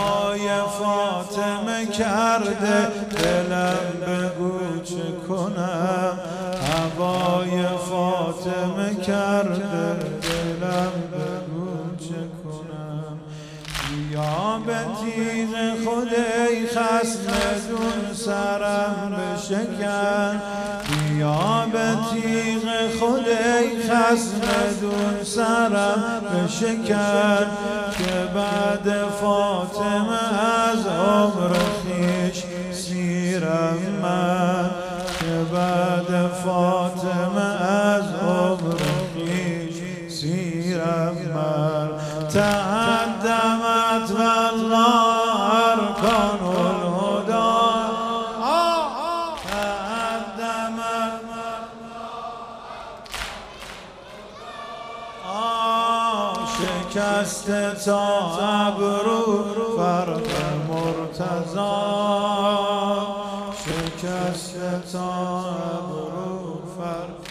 هوای فاطمه کرده دلم بگو چه کنم هوای فاطمه کرده دلم بگو چه کنم بیا به تیغ خود ای خصم دون سرم بشکن بیا به تیغ خود ای خصم دون سرم بشکن که بعد فاطمه از عمر خویش سیرم من که بعد فاطمه از عمر خویش سیرم من تقدمت والله ارکان الهدی تقدمت شکسته تا ابرو فرق مرتضی شکسته تا ابرو فرق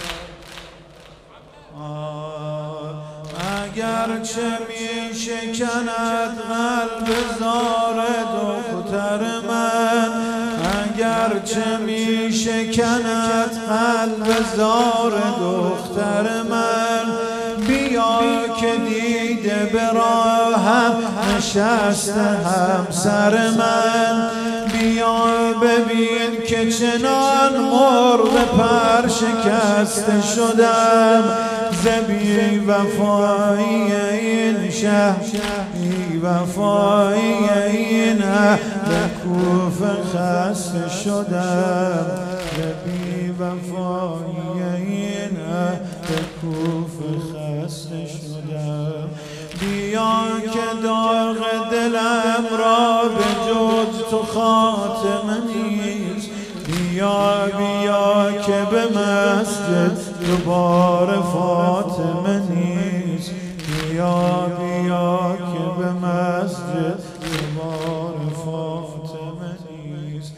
اگرچه می شکند قلب زار دختر من اگرچه می شکند قلب زار دختر من بیا که دیده به راهم نشسته همسر من بیا ببین که چنان مرغ پر شکسته شدم ز بی وفایی این شهر بی وفایی این اهل کوفه خسته شدم ز بی وفایی این اهل کوفه خسته شدم بیا که داغ دلم را به جز تو خاتمه نیست بیا که به مسجد دوباره فاطمه نیست بیا که به مسجد دوباره فاطمه نیست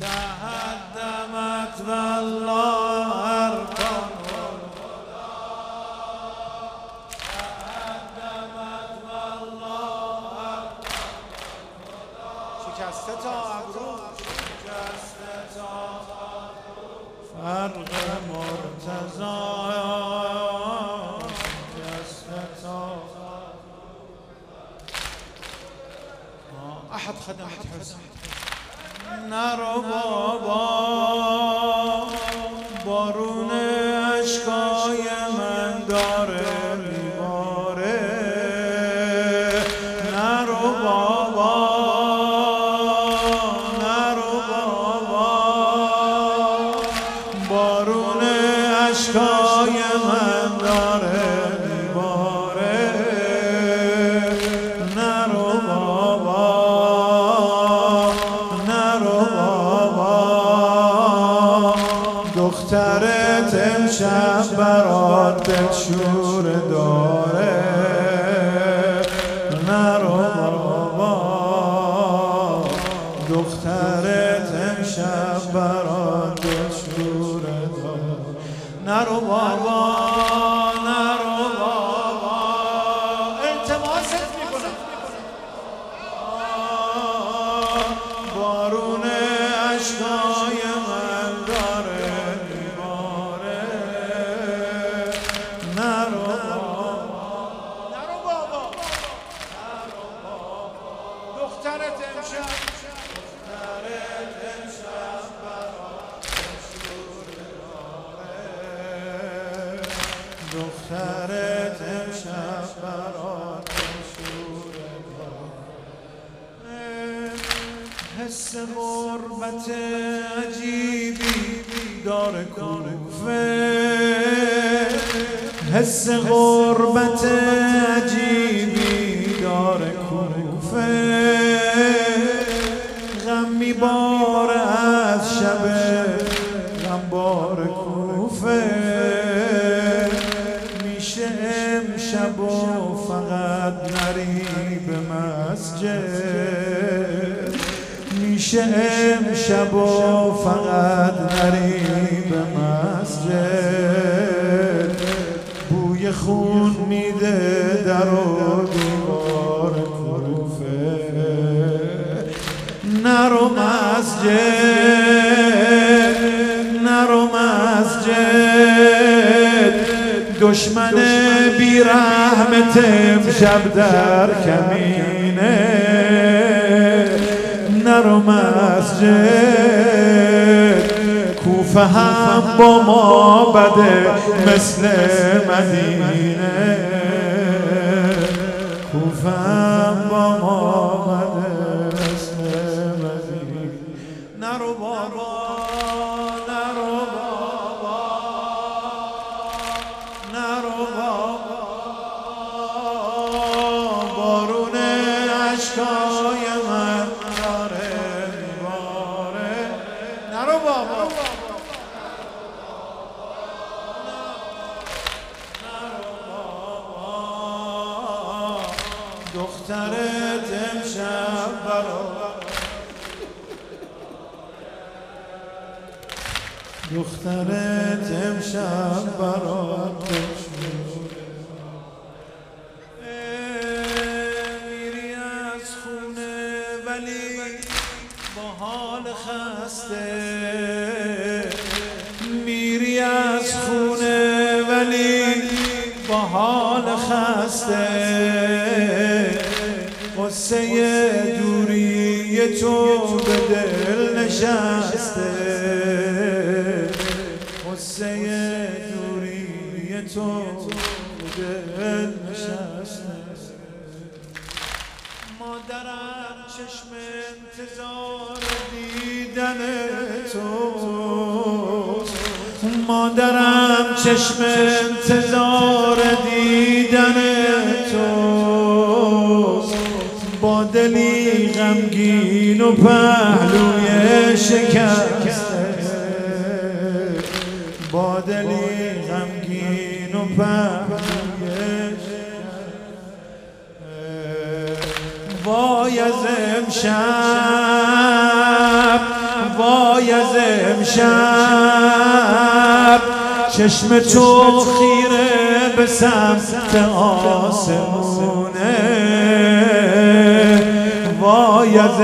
تقدمت والله ارکان تقدمت والله شکسته تا ابرو شکسته تا فرق مرتضی احد خدمت حسین نرو بابا بارون اشکای من داره میباره نرو بابا نرو بابا بارون اشکای من داره میباره نرو بابا نرو بابا دخترت امشب برات دلشور داره نرو بابا دخترت امشب برات دلشور داره نرو بابا نرو بابا التماست میکنم بارون اشکای من داره میباره نرو بابا نرو بابا نرو بابا دخترت امشب دخترت امشب برات شور حس غربت عجیبی داره کوفه حس غربت عجیبی داره کوفه غم میباره از شب غمبار کوفه امشب و فقط نری به مسجد میشه امشب و فقط نری به مسجد بوی خون میده در و دیوار کوفه نرو مسجد نرو مسجد دشمن بی رحمت امشب در کمینه نرو مسجد کوفه هم با ما بده مثل مدینه کوفه هم با ما بده مثل مدینه نرو بابا نرو بابا نرو بابا بارون عشقای من داره میباره نرو بابا دخترت امشب دخترت امشب برات میری از خونه ولی با حال خسته میری از خونه ولی با حال خسته قصه دوری تو به دل نشسته قصه دوری تو به دل نشسته مادرم چشم انتظار دیدن توست مادرم چشم انتظار دیدن توست با دلی غمگین و پهلوی شکسته با دلی غمگین و پهلوی وای از امشب وای از امشب چشم تو خیره به سمت آسمونه وای از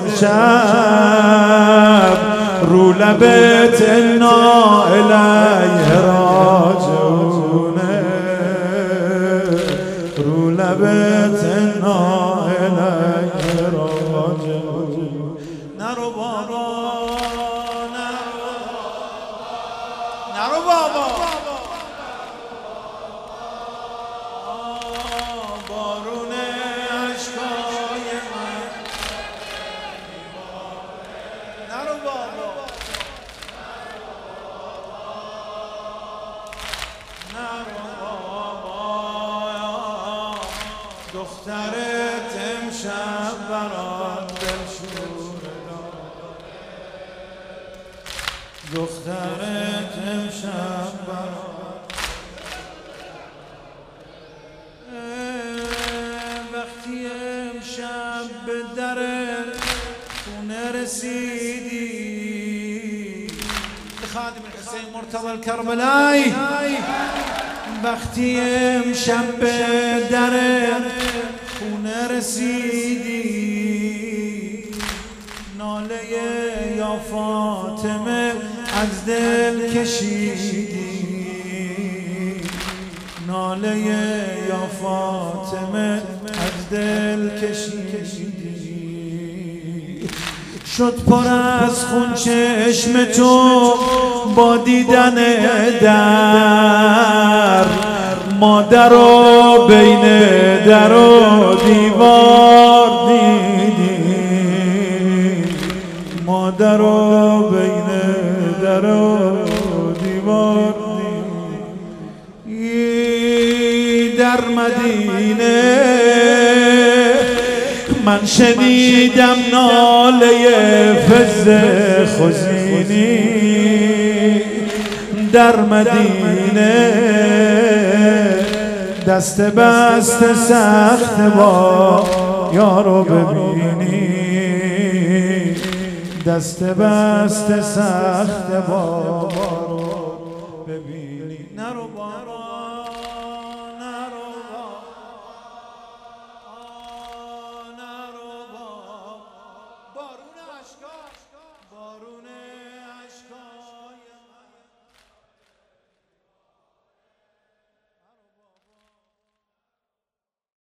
امشب رو لبت انا الیه راجعونه رو لبت انا الیه راجعونه نرو بابا نرو بابا بارون عشقای من نرو بابا نرو بابا دخترت امشب برات دلشوره دخترت امشب برات وقتی امشب به در خونه رسیدی خادم الحسین مرتضی الکربلایی وقتی امشب به در خونه رسیدی ناله یا فاطمه از دل کشیدی ناله یا فاطمه از دل کشیدی شد پر از خون چشم تو با دیدن در مادر رو بین در و دیوار دیدی مادر رو بین در و دیوار دیدی در مدینه من شنیدم ناله فز خزینی در مدینه دست بست سخت با یارو ببینی دست بست سخت با